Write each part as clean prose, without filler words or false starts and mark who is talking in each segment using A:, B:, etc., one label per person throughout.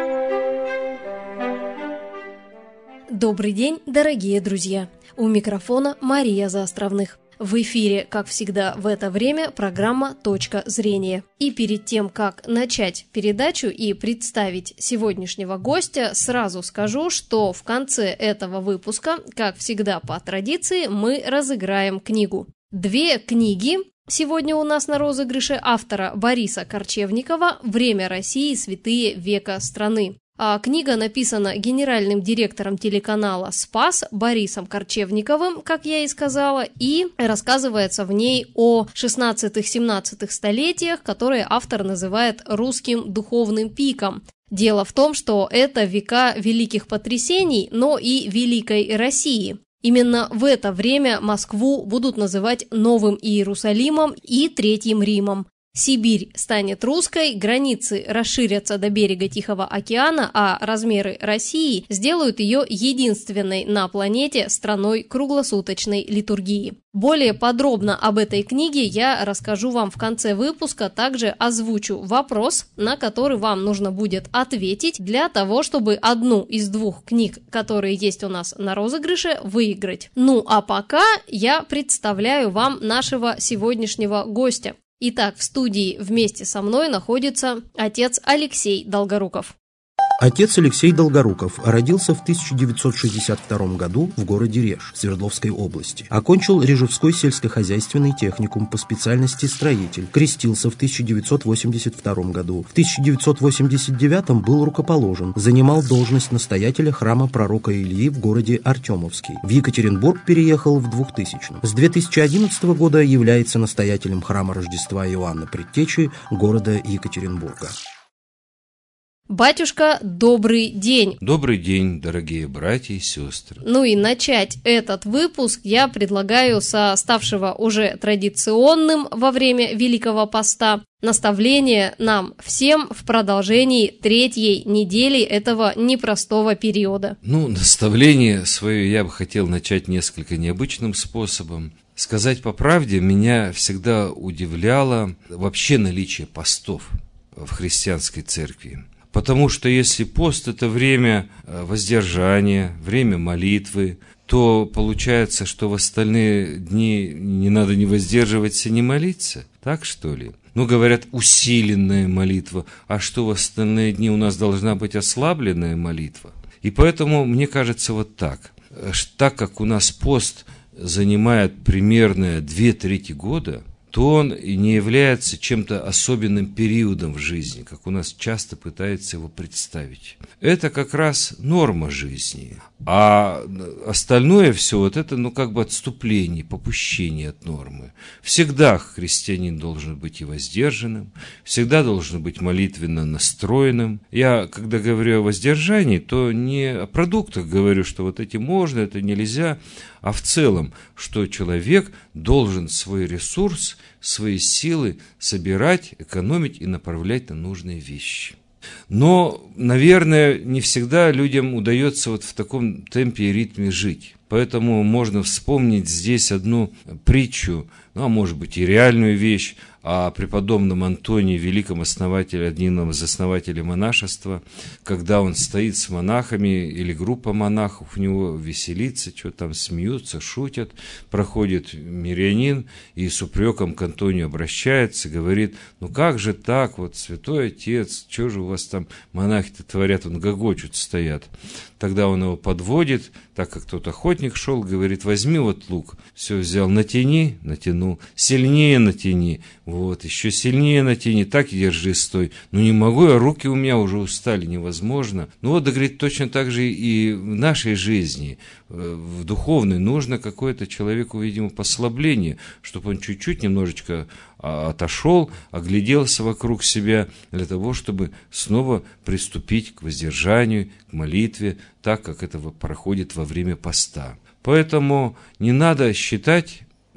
A: Добрый день, дорогие друзья! У микрофона Мария Заостровных. В эфире, как всегда в это время, программа «Точка зрения». И перед тем, как начать передачу и представить сегодняшнего гостя, сразу скажу, что в конце этого выпуска, как всегда по традиции, мы разыграем книгу. 2 книги сегодня у нас на розыгрыше автора Бориса Корчевникова «Время России. Святые века страны». Книга написана генеральным директором телеканала «Спас» Борисом Корчевниковым, как я и сказала, и рассказывается в ней о 16-17 столетиях, которые автор называет русским духовным пиком. Дело в том, что это века великих потрясений, но и великой России. Именно в это время Москву будут называть Новым Иерусалимом и Третьим Римом. Сибирь станет русской, границы расширятся до берега Тихого океана, а размеры России сделают ее единственной на планете страной круглосуточной литургии. Более подробно об этой книге я расскажу вам в конце выпуска, также озвучу вопрос, на который вам нужно будет ответить для того, чтобы одну из 2 книг, которые есть у нас на розыгрыше, выиграть. Ну а пока я представляю вам нашего сегодняшнего гостя. Итак, в студии вместе со мной находится отец Алексей Долгоруков.
B: Отец Алексей Долгоруков родился в 1962 году в городе Реж Свердловской области. Окончил Режевской сельскохозяйственный техникум по специальности строитель. Крестился в 1982 году. В 1989 был рукоположен. Занимал должность настоятеля храма пророка Ильи в городе Артемовский. В Екатеринбург переехал в 2000-м. С 2011 года является настоятелем храма Рождества Иоанна Предтечи города Екатеринбурга.
A: Батюшка, добрый день!
C: Добрый день, дорогие братья и сестры!
A: Ну и начать этот выпуск я предлагаю со ставшего уже традиционным во время Великого Поста наставления нам всем в продолжении 3-й недели этого непростого периода.
C: Наставление свое я бы хотел начать несколько необычным способом. Сказать по правде, меня всегда удивляло вообще наличие постов в христианской церкви. Потому что если пост – это время воздержания, время молитвы, то получается, что в остальные дни не надо ни воздерживаться, ни молиться. Так что ли? Говорят, усиленная молитва. А что в остальные дни у нас должна быть ослабленная молитва? И поэтому, мне кажется, вот так. Так как у нас пост занимает примерно 2/3 года, то он не является чем-то особенным периодом в жизни, как у нас часто пытаются его представить. Это как раз норма жизни. А остальное все, это отступление, попущение от нормы. Всегда христианин должен быть и воздержанным, всегда должен быть молитвенно настроенным. Я, когда говорю о воздержании, то не о продуктах говорю, что эти можно, это нельзя, а в целом, что человек должен свой ресурс, свои силы собирать, экономить и направлять на нужные вещи. Но, наверное, не всегда людям удается в таком темпе и ритме жить. Поэтому можно вспомнить здесь одну притчу, а может быть и реальную вещь, о преподобном Антонии, великом основателе, одном из основателей монашества, когда он стоит с монахами или группа монахов, у него веселится, что-то там смеются, шутят, проходит мирянин и с упреком к Антонию обращается, говорит, как же так, святой отец, что же у вас там монахи-то творят, гогочут, стоят. Тогда он его подводит, так как тот охотник шел, говорит, возьми лук, все взял, натяни, натянул, сильнее натяни, еще сильнее натяни, так и держи, стой. Не могу, руки у меня уже устали, невозможно. Говорит, точно так же и в нашей жизни, в духовной, нужно какое-то человеку, видимо, послабление, чтобы он чуть-чуть немножечко отошел, огляделся вокруг себя для того, чтобы снова приступить к воздержанию, к молитве, так как это проходит во время поста. Поэтому не надо считать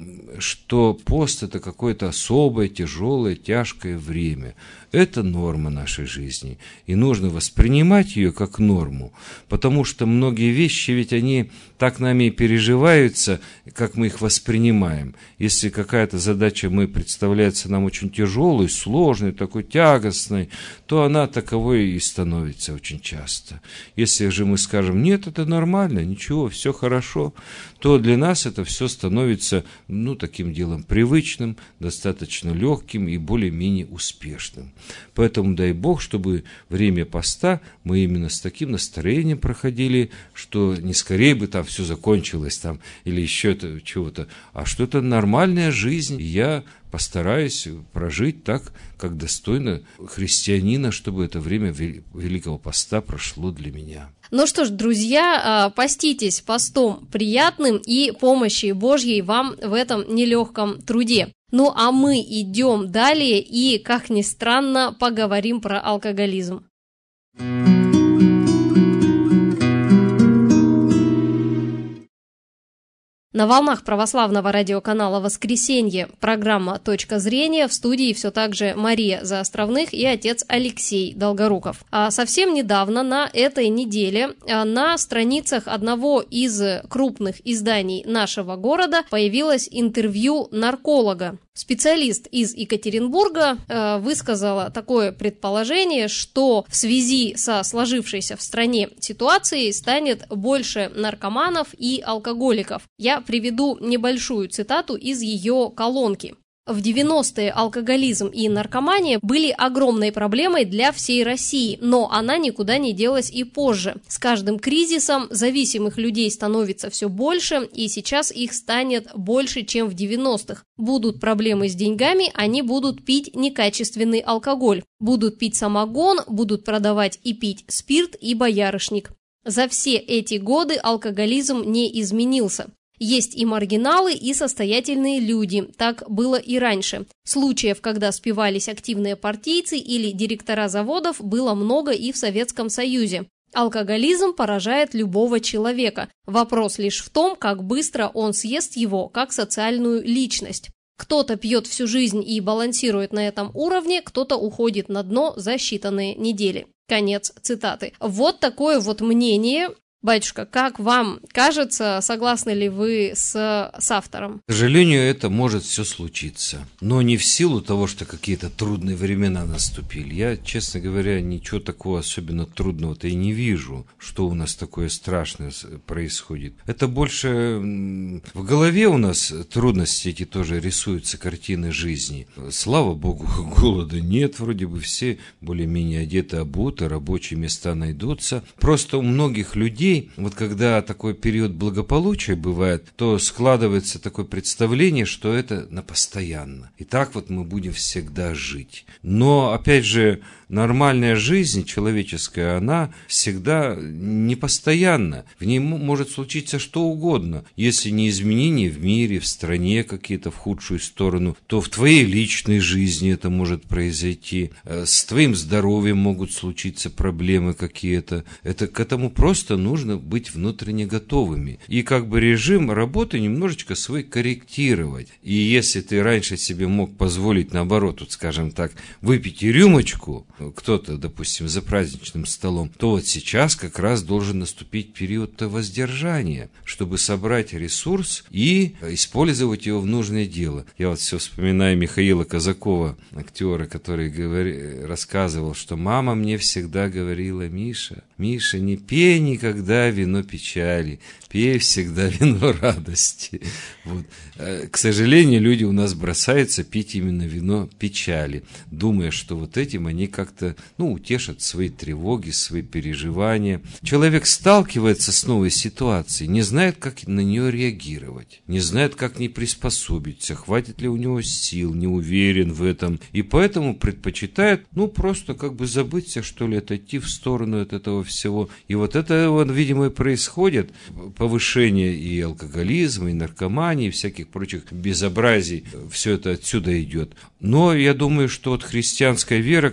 C: что пост – это какое-то особое, тяжелое, тяжкое время. Это норма нашей жизни, и нужно воспринимать ее как норму, потому что многие вещи, ведь они так нами и переживаются, как мы их воспринимаем. Если какая-то задача представляется нам очень тяжелой, сложной, такой тягостной, то она таковой и становится очень часто. Если же мы скажем, нет, это нормально, ничего, все хорошо, то для нас это все становится, таким делом привычным, достаточно легким и более-менее успешным. Поэтому дай Бог, чтобы время поста мы именно с таким настроением проходили, что не скорее бы там все закончилось там, или еще чего-то, а что это нормальная жизнь. И я постараюсь прожить так, как достойно христианина, чтобы это время Великого Поста прошло для меня.
A: Ну что ж, друзья, поститесь постом приятным и помощи Божьей вам в этом нелегком труде. Ну а мы идем далее и, как ни странно, поговорим про алкоголизм. На волнах православного радиоканала «Воскресенье» программа «Точка зрения», в студии все так же Мария Заостровных и отец Алексей Долгоруков. А совсем недавно, на этой неделе, на страницах одного из крупных изданий нашего города появилось интервью нарколога. Специалист из Екатеринбурга высказала такое предположение, что в связи со сложившейся в стране ситуацией станет больше наркоманов и алкоголиков. Я приведу небольшую цитату из ее колонки. В 90-е алкоголизм и наркомания были огромной проблемой для всей России, но она никуда не делась и позже. С каждым кризисом зависимых людей становится все больше, и сейчас их станет больше, чем в 90-х. Будут проблемы с деньгами, они будут пить некачественный алкоголь. Будут пить самогон, будут продавать и пить спирт и боярышник. За все эти годы алкоголизм не изменился. Есть и маргиналы, и состоятельные люди. Так было и раньше. Случаев, когда спивались активные партийцы или директора заводов, было много и в Советском Союзе. Алкоголизм поражает любого человека. Вопрос лишь в том, как быстро он съест его, как социальную личность. Кто-то пьет всю жизнь и балансирует на этом уровне, кто-то уходит на дно за считанные недели. Конец цитаты. Вот такое вот мнение. Батюшка, как вам кажется, согласны ли вы с автором?
C: К сожалению, это может все случиться, но не в силу того, что какие-то трудные времена наступили. Я, честно говоря, ничего такого особенно трудного-то и не вижу, что у нас такое страшное происходит. Это больше в голове у нас трудности эти тоже рисуются, картины жизни. Слава Богу, голода нет, вроде бы все более-менее одеты, обуты, рабочие места найдутся. Просто у многих людей, вот когда такой период благополучия бывает, то складывается такое представление, что это на постоянно. И так вот мы будем всегда жить. Но, опять же, нормальная жизнь человеческая, она всегда непостоянна. В ней может случиться что угодно. Если не изменения в мире, в стране какие-то в худшую сторону, то в твоей личной жизни это может произойти. С твоим здоровьем могут случиться проблемы какие-то. К этому просто нужно быть внутренне готовыми. И как бы режим работы немножечко свой корректировать. И если ты раньше себе мог позволить, наоборот, вот скажем так, выпить и рюмочку, кто-то, допустим, за праздничным столом, то вот сейчас как раз должен наступить период воздержания, чтобы собрать ресурс и использовать его в нужное дело. Я вот все вспоминаю Михаила Казакова, актера, который рассказывал, что мама мне всегда говорила: Миша, не пей никогда вино печали, пей всегда вино радости. Вот. К сожалению, люди у нас бросаются пить именно вино печали, думая, что вот этим они как-то, утешат свои тревоги, свои переживания. Человек сталкивается с новой ситуацией, не знает, как на нее реагировать, не знает, как к ней приспособиться, хватит ли у него сил, не уверен в этом, и поэтому предпочитает, просто как бы забыться, что ли, отойти в сторону от этого всего. И вот это, видимо, и происходит повышение и алкоголизма, и наркомании, и всяких прочих безобразий. Все это отсюда идет. Но я думаю, что вот христианская вера как раз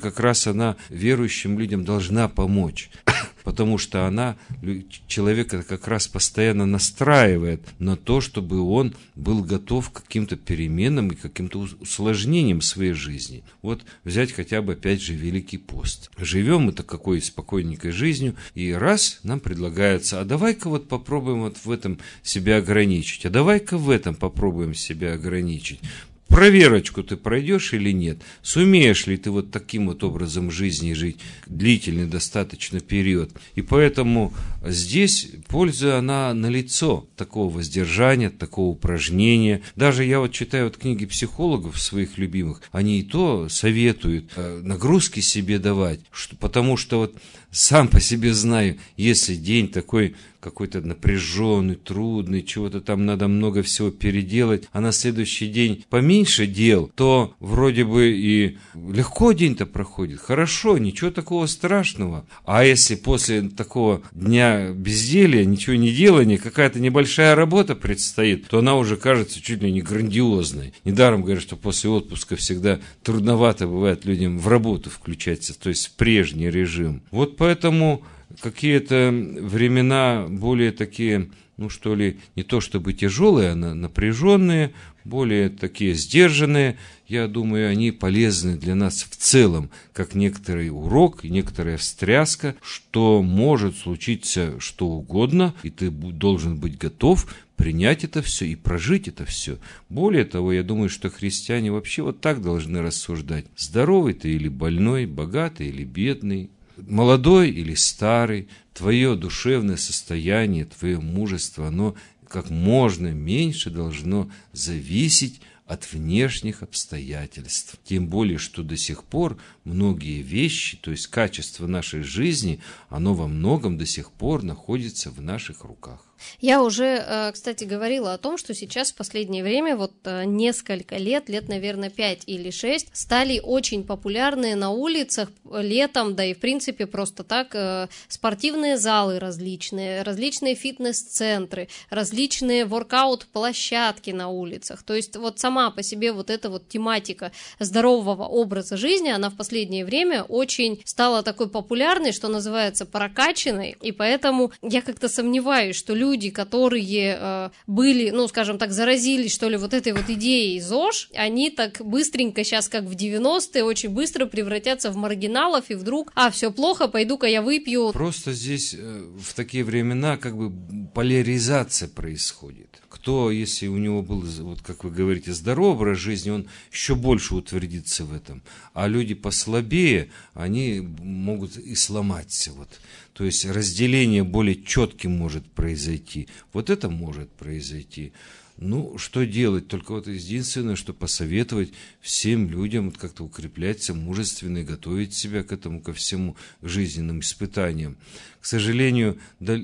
C: она верующим людям должна помочь. Потому что она человека как раз постоянно настраивает на то, чтобы он был готов к каким-то переменам и к каким-то усложнениям своей жизни. Вот взять хотя бы, опять же, Великий пост. Живем мы такой спокойненькой жизнью, и раз нам предлагается, а давай-ка вот попробуем вот в этом себя ограничить, а давай-ка в этом попробуем себя ограничить. Проверочку ты пройдешь или нет? Сумеешь ли ты вот таким вот образом жизни жить длительный достаточно период? И поэтому здесь польза, она налицо такого воздержания, такого упражнения. Даже я вот читаю вот книги психологов своих любимых, они и то советуют нагрузки себе давать, потому что вот сам по себе знаю, если день такой какой-то напряженный, трудный, чего-то там надо много всего переделать, а на следующий день поменьше дел, то вроде бы и легко день-то проходит, хорошо, ничего такого страшного. А если после такого дня безделья, ничего не делания, какая-то небольшая работа предстоит, то она уже кажется чуть ли не грандиозной. Недаром говорят, что после отпуска всегда трудновато бывает людям в работу включаться, то есть в прежний режим. Вот поэтому какие-то времена более такие, ну что ли, не то чтобы тяжелые, а напряженные, более такие сдержанные, я думаю, они полезны для нас в целом, как некоторый урок, некоторая встряска, что может случиться что угодно, и ты должен быть готов принять это все и прожить это все. Более того, я думаю, что христиане вообще вот так должны рассуждать. Здоровый ты или больной, богатый или бедный, молодой или старый, твое душевное состояние, твое мужество, оно как можно меньше должно зависеть от внешних обстоятельств. Тем более, что до сих пор многие вещи, то есть качество нашей жизни, оно во многом до сих пор находится в наших руках.
A: Я уже, кстати, говорила о том, что сейчас в последнее время, вот несколько лет, наверное, 5 или 6, стали очень популярны на улицах летом, да и в принципе просто так, спортивные залы различные фитнес-центры, различные воркаут-площадки на улицах. То есть вот сама по себе вот эта вот тематика здорового образа жизни, она в последнее время очень стала такой популярной, что называется прокачанной, и поэтому я как-то сомневаюсь, что люди, которые были, ну, скажем так, заразились, что ли, вот этой вот идеей ЗОЖ, они так быстренько сейчас, как в 90-е, очень быстро превратятся в маргиналов, и вдруг, все плохо, пойду-ка я выпью.
C: Просто здесь в такие времена как бы поляризация происходит. Кто, если у него был, вот как вы говорите, здоровый образ жизни, он еще больше утвердится в этом. А люди послабее, они могут и сломаться. Вот. То есть разделение более четким может произойти. Вот это может произойти. Ну, что делать? Только вот единственное, что посоветовать всем людям вот как-то укрепляться мужественно и готовить себя к этому, ко всему жизненным испытаниям. К сожалению,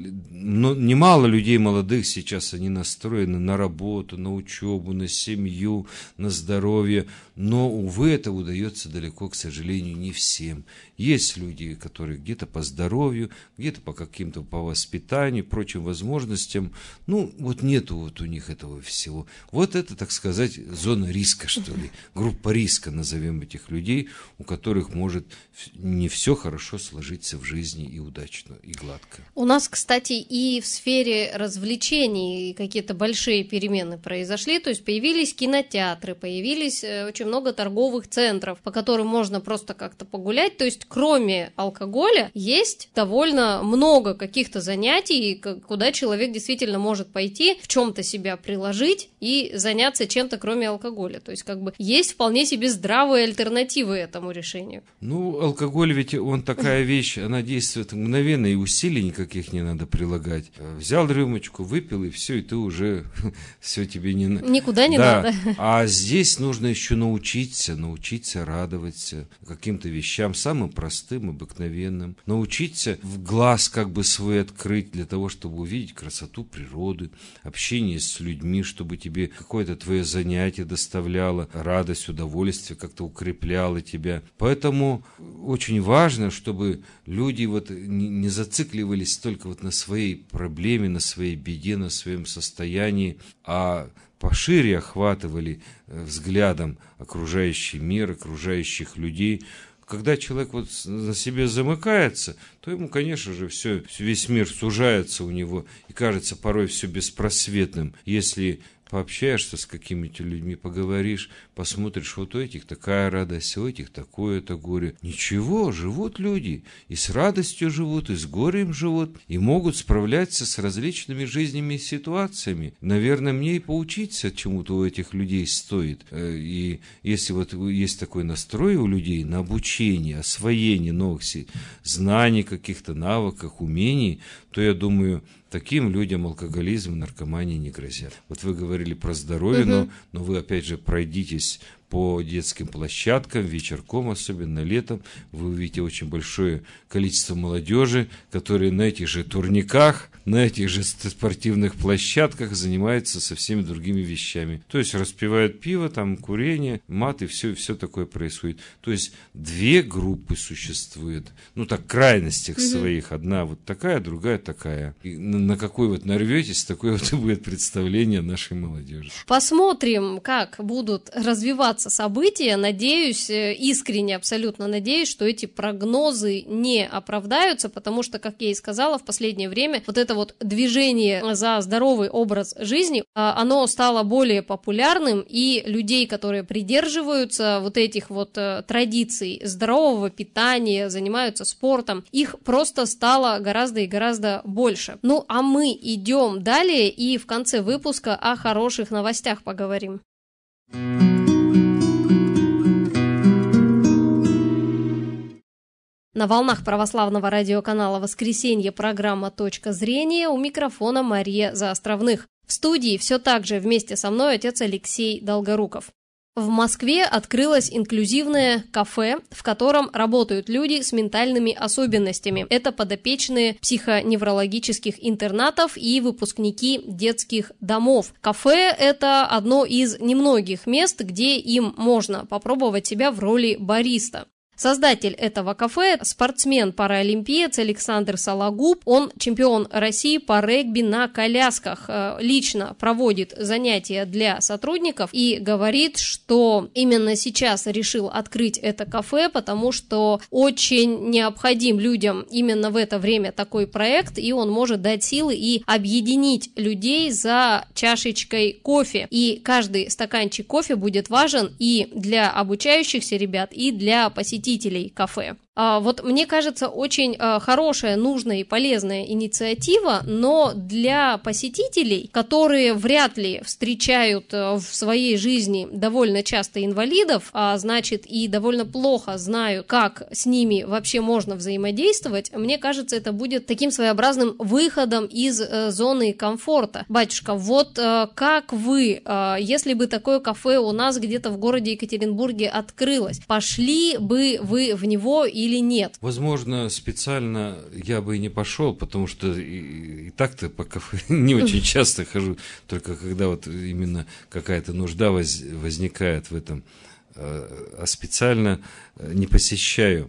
C: немало людей молодых сейчас, они настроены на работу, на учебу, на семью, на здоровье, но, увы, это удается далеко, к сожалению, не всем. Есть люди, которые где-то по здоровью, где-то по каким-то по воспитанию, прочим возможностям, ну, вот нету вот у них этого всего. Вот это, так сказать, зона риска, что ли, группа риска, назовем этих людей, у которых может не все хорошо сложиться в жизни и удачно, и гладко.
A: У нас, кстати, и в сфере развлечений какие-то большие перемены произошли, то есть появились кинотеатры, появились очень много торговых центров, по которым можно просто как-то погулять, то есть кроме алкоголя есть довольно много каких-то занятий, куда человек действительно может пойти, в чем-то себя приложить и заняться чем-то кроме алкоголя, то есть как бы есть вполне себе здравые альтернативы этому решению.
C: Ну, алкоголь ведь он такая вещь, она действует мгновенно, и усилий никаких не надо прилагать. Взял рюмочку, выпил, и все, и ты уже все тебе не надо.
A: Никуда не надо.
C: А здесь нужно еще научиться радоваться каким-то вещам, самым простым, обыкновенным. Научиться в глаз как бы свой открыть для того, чтобы увидеть красоту природы, общение с людьми, чтобы тебе какое-то твое занятие доставляло радость, удовольствие, как-то укрепляло тебя. Поэтому очень важно, чтобы люди вот не зацикливались только вот на своей проблеме, на своей беде, на своем состоянии, а пошире охватывали взглядом окружающий мир, окружающих людей, когда человек вот на себе замыкается, то ему, конечно же, весь мир сужается у него, и кажется порой все беспросветным. Если пообщаешься с какими-то людьми, поговоришь, посмотришь, вот у этих такая радость, у этих такое-то горе. Ничего, живут люди, и с радостью живут, и с горем живут, и могут справляться с различными жизненными ситуациями. Наверное, мне и поучиться чему-то у этих людей стоит. И если вот есть такой настрой у людей на обучение, освоение новых знаний, каких-то навыков, умений, то я думаю, таким людям алкоголизм, наркомания не грозят. Вот вы говорили про здоровье, но вы опять же пройдитесь по детским площадкам, вечерком, особенно летом, вы увидите очень большое количество молодежи, которые на этих же турниках, на этих же спортивных площадках занимаются совсем другими вещами. То есть распивают пиво, там курение, мат и все такое происходит. То есть две группы существуют, ну так, крайностях своих. Одна вот такая, другая такая. И на какой вот нарветесь, такое вот и будет представление нашей молодежи.
A: Посмотрим, как будут развиваться события. Надеюсь, искренне абсолютно надеюсь, что эти прогнозы не оправдаются, потому что, как я и сказала, в последнее время вот это вот движение за здоровый образ жизни, оно стало более популярным, и людей, которые придерживаются вот этих вот традиций здорового питания, занимаются спортом, их просто стало гораздо и гораздо больше. Ну, а мы идем далее и в конце выпуска о хороших новостях поговорим. На волнах православного радиоканала «Воскресенье» программа «Точка зрения», у микрофона Мария Заостровных. В студии все так же вместе со мной отец Алексей Долгоруков. В Москве открылось инклюзивное кафе, в котором работают люди с ментальными особенностями. Это подопечные психоневрологических интернатов и выпускники детских домов. Кафе – это одно из немногих мест, где им можно попробовать себя в роли бариста. Создатель этого кафе – спортсмен-паралимпиец Александр Сологуб. Он чемпион России по регби на колясках. Лично проводит занятия для сотрудников и говорит, что именно сейчас решил открыть это кафе, потому что очень необходим людям именно в это время такой проект, и он может дать силы и объединить людей за чашечкой кофе. И каждый стаканчик кофе будет важен и для обучающихся ребят, и для посетителей кафе. Вот мне кажется, очень хорошая, нужная и полезная инициатива, но для посетителей, которые вряд ли встречают в своей жизни довольно часто инвалидов, а значит и довольно плохо знают, как с ними вообще можно взаимодействовать, мне кажется, это будет таким своеобразным выходом из зоны комфорта. Батюшка, вот как вы, если бы такое кафе у нас где-то в городе Екатеринбурге открылось, пошли бы вы в него или нет?
C: Возможно, специально я бы и не пошел, потому что и так-то по кафе не очень часто хожу, только когда вот именно какая-то нужда возникает в этом, а специально не посещаю.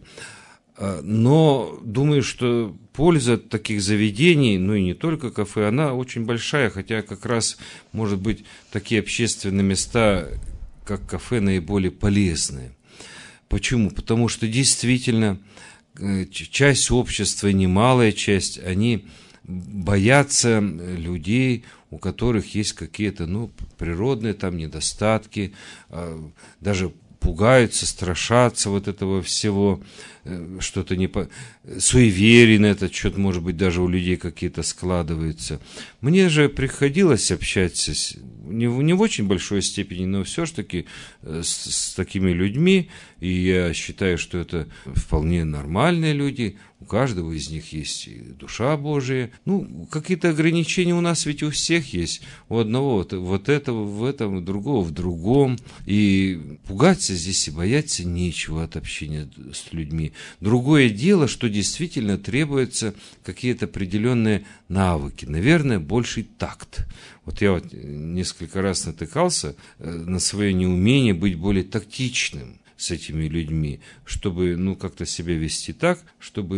C: Но думаю, что польза от таких заведений, ну и не только кафе, она очень большая, хотя как раз, может быть, такие общественные места, как кафе, наиболее полезные. Почему? Потому что действительно часть общества, немалая часть, они боятся людей, у которых есть какие-то, природные там недостатки, даже пугаются, страшатся вот этого всего, что-то суеверие на этот счет, может быть, даже у людей какие-то складываются. Мне же приходилось общаться не в очень большой степени, но все-таки с такими людьми, и я считаю, что это вполне нормальные люди, у каждого из них есть душа Божия. Какие-то ограничения у нас ведь у всех есть, у одного вот этого в этом, у другого в другом, и пугаться здесь и бояться нечего от общения с людьми. Другое дело, что действительно требуются какие-то определенные навыки, наверное, больший такт. Вот я несколько раз натыкался на свое неумение быть более тактичным с этими людьми, чтобы, как-то себя вести так, чтобы,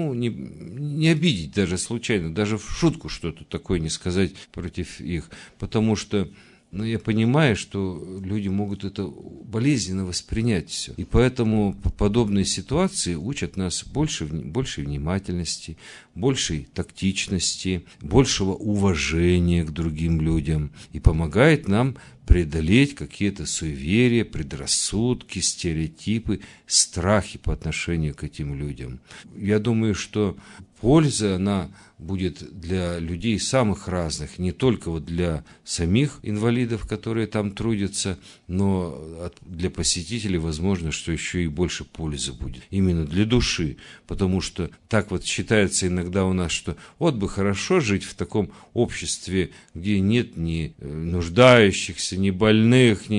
C: не обидеть даже случайно, даже в шутку что-то такое не сказать против их, потому что Но я понимаю, что люди могут это болезненно воспринять все. И поэтому подобные ситуации учат нас большей внимательности, большей тактичности, большего уважения к другим людям. И помогает нам преодолеть какие-то суеверия, предрассудки, стереотипы, страхи по отношению к этим людям. Я думаю, что польза, она будет для людей самых разных, не только вот для самих инвалидов, которые там трудятся, но для посетителей, возможно, что еще и больше пользы будет. Именно для души, потому что так вот считается иногда у нас, что вот бы хорошо жить в таком обществе, где нет ни нуждающихся, ни больных,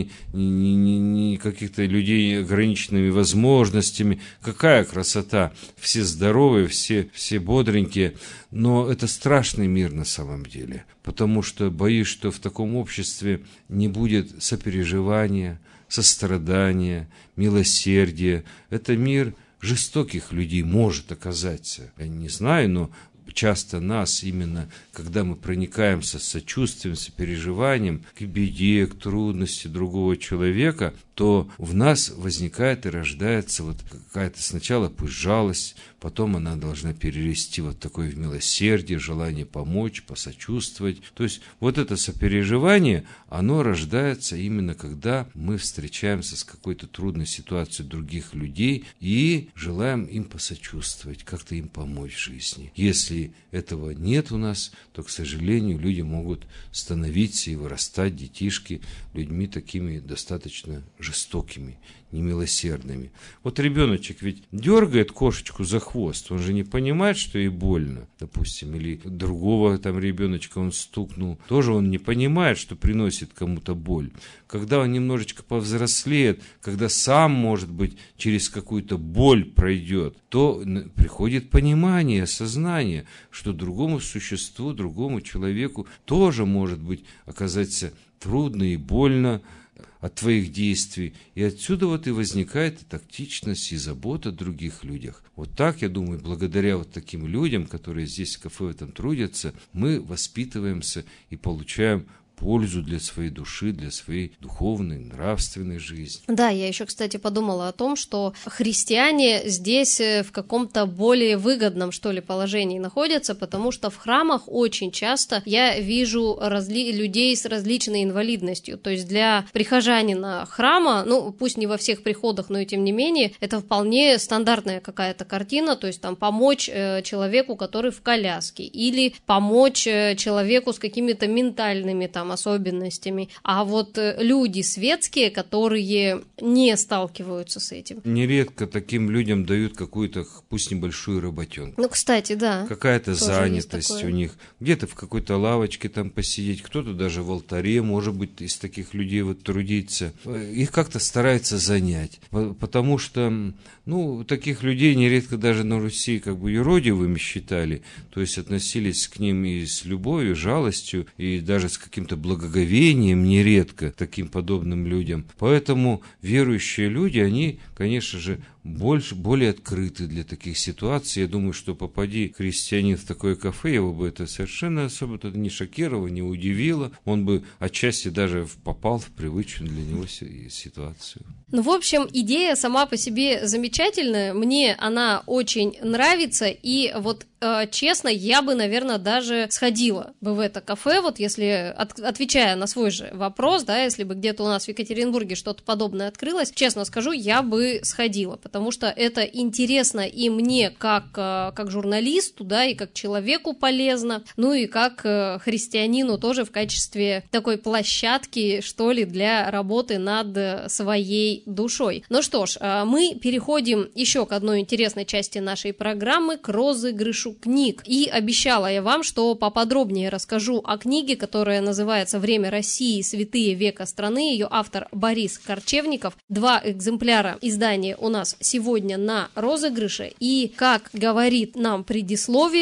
C: ни каких-то людей ограниченными возможностями. Какая красота! Все здоровые, все бодренькие. Но это страшный мир на самом деле, потому что боюсь, что в таком обществе не будет сопереживания, сострадания, милосердия. Это мир жестоких людей может оказаться. Я не знаю, но часто нас именно, когда мы проникаемся сочувствием, сопереживанием к беде, к трудности другого человека, то в нас возникает и рождается вот какая-то сначала пусть жалость, потом она должна перерасти вот такое в милосердие, желание помочь, посочувствовать. То есть вот это сопереживание, оно рождается именно когда мы встречаемся с какой-то трудной ситуацией других людей и желаем им посочувствовать, как-то им помочь в жизни. Если этого нет у нас, то, к сожалению, люди могут становиться и вырастать, детишки, людьми такими достаточно жестокими, немилосердными. Вот ребеночек ведь дергает кошечку за хвост, он же не понимает, что ей больно, допустим, или другого там ребеночка он стукнул, тоже он не понимает, что приносит кому-то боль. Когда он немножечко повзрослеет, когда сам, может быть, через какую-то боль пройдет, то приходит понимание, осознание, что другому существу, другому человеку тоже может быть оказаться трудно и больно от твоих действий. И отсюда вот и возникает и тактичность, и забота о других людях. Вот так, я думаю, благодаря вот таким людям, которые здесь в кафе в этом трудятся, мы воспитываемся и получаем пользу для своей души, для своей духовной, нравственной жизни.
A: Да, я еще, кстати, подумала о том, что христиане здесь в каком-то более выгодном, что ли, положении находятся, потому что в храмах очень часто я вижу людей с различной инвалидностью. То есть для прихожанина храма, ну, пусть не во всех приходах, но и тем не менее, это вполне стандартная какая-то картина, то есть там помочь человеку, который в коляске, или помочь человеку с какими-то ментальными там особенностями, а вот люди светские, которые не сталкиваются с этим.
C: Нередко таким людям дают какую-то, пусть небольшую работенку.
A: Ну, кстати, да.
C: Какая-то занятость у них. Где-то в какой-то лавочке там посидеть, кто-то даже в алтаре, может быть, из таких людей вот трудиться. Их как-то стараются занять, потому что, ну, таких людей нередко даже на Руси как бы юродивыми считали, то есть относились к ним и с любовью, жалостью, и даже с каким-то благоговением нередко таким подобным людям. Поэтому верующие люди, они, конечно же, более открыты для таких ситуаций. Я думаю, что попади христианин в такое кафе, его бы это совершенно особо не шокировало, не удивило. Он бы отчасти даже попал в привычную для него ситуацию.
A: Ну, в общем, идея сама по себе замечательная. Мне она очень нравится. И вот честно, я бы, наверное, даже сходила бы в это кафе, вот если, отвечая на свой же вопрос, да, если бы где-то у нас в Екатеринбурге что-то подобное открылось, честно скажу, я бы сходила, потому что это интересно и мне как журналисту, да, и как человеку полезно, ну и как христианину тоже в качестве такой площадки, что ли, для работы над своей душой. Ну что ж, мы переходим еще к одной интересной части нашей программы, к розыгрышу книг. И обещала я вам, что поподробнее расскажу о книге, которая называется «Время России. Святые века страны». Ее автор Борис Корчевников. 2 экземпляра издания у нас сегодня на розыгрыше. И, как говорит нам предисловие,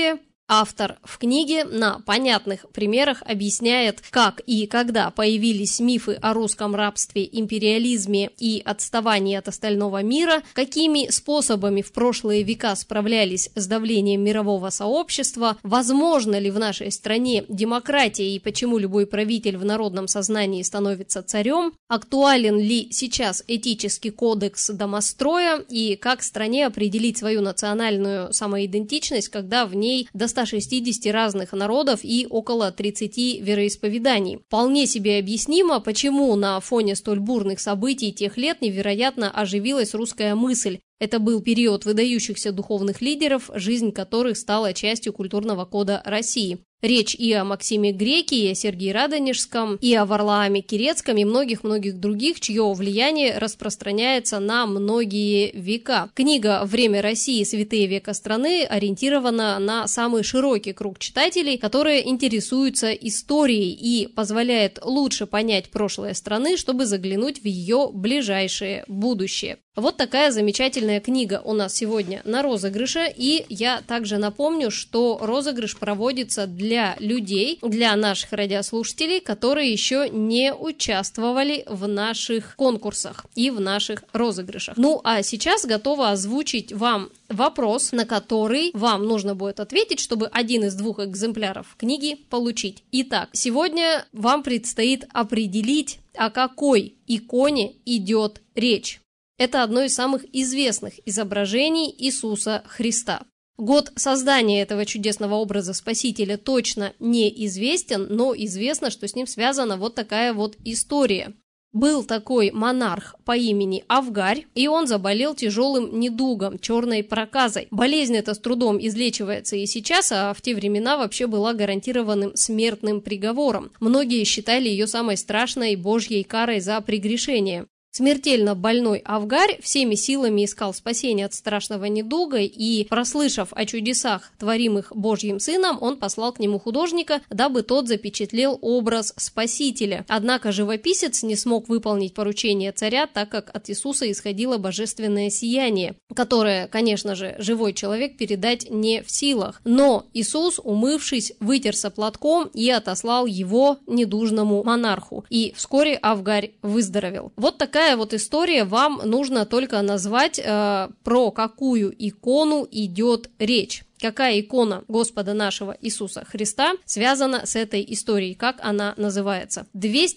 A: Автор в книге на понятных примерах объясняет, как и когда появились мифы о русском рабстве, империализме и отставании от остального мира, какими способами в прошлые века справлялись с давлением мирового сообщества, возможно ли в нашей стране демократия и почему любой правитель в народном сознании становится царем, актуален ли сейчас этический кодекс домостроя и как стране определить свою национальную самоидентичность, когда в ней до 160 разных народов и около 30 вероисповеданий. Вполне себе объяснимо, почему на фоне столь бурных событий тех лет невероятно оживилась русская мысль. Это был период выдающихся духовных лидеров, жизнь которых стала частью культурного кода России. Речь и о Максиме Греке, и о Сергии Радонежском, и о Варлааме Кирецком, и многих-многих других, чье влияние распространяется на многие века. Книга «Время России. Святые века страны» ориентирована на самый широкий круг читателей, которые интересуются историей и позволяет лучше понять прошлое страны, чтобы заглянуть в ее ближайшее будущее. Вот такая замечательная книга у нас сегодня на розыгрыше, и я также напомню, что розыгрыш проводится для людей, для наших радиослушателей, которые еще не участвовали в наших конкурсах и в наших розыгрышах. Ну а сейчас готова озвучить вам вопрос, на который вам нужно будет ответить, чтобы один из 2 экземпляров книги получить. Итак, сегодня вам предстоит определить, о какой иконе идет речь. Это одно из самых известных изображений Иисуса Христа. Год создания этого чудесного образа Спасителя точно неизвестен, но известно, что с ним связана вот такая вот история. Был такой монарх по имени Авгарь, и он заболел тяжелым недугом, черной проказой. Болезнь эта с трудом излечивается и сейчас, а в те времена вообще была гарантированным смертным приговором. Многие считали ее самой страшной божьей карой за прегрешение. Смертельно больной Авгарь всеми силами искал спасения от страшного недуга, и, прослышав о чудесах, творимых Божьим Сыном, он послал к нему художника, дабы тот запечатлел образ Спасителя. Однако живописец не смог выполнить поручение царя, так как от Иисуса исходило божественное сияние, которое, конечно же, живой человек передать не в силах. Но Иисус, умывшись, вытерся платком и отослал его недужному монарху. И вскоре Авгарь выздоровел. Вот такая вот история, вам нужно только назвать, про какую икону идет речь. Какая икона Господа нашего Иисуса Христа связана с этой историей, как она называется.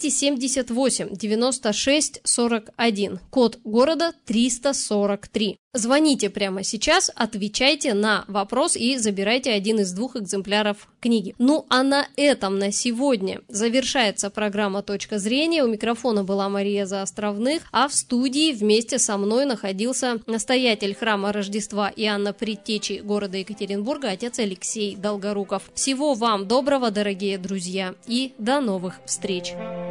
A: 278 96 41, код города 343. Звоните прямо сейчас, отвечайте на вопрос и забирайте один из 2 экземпляров книги. Ну а на этом на сегодня завершается программа «Точка зрения». У микрофона была Мария Заостровных, а в студии вместе со мной находился настоятель храма Рождества Иоанна Предтечи города Екатеринбурга, отец Алексей Долгоруков. Всего вам доброго, дорогие друзья, и до новых встреч!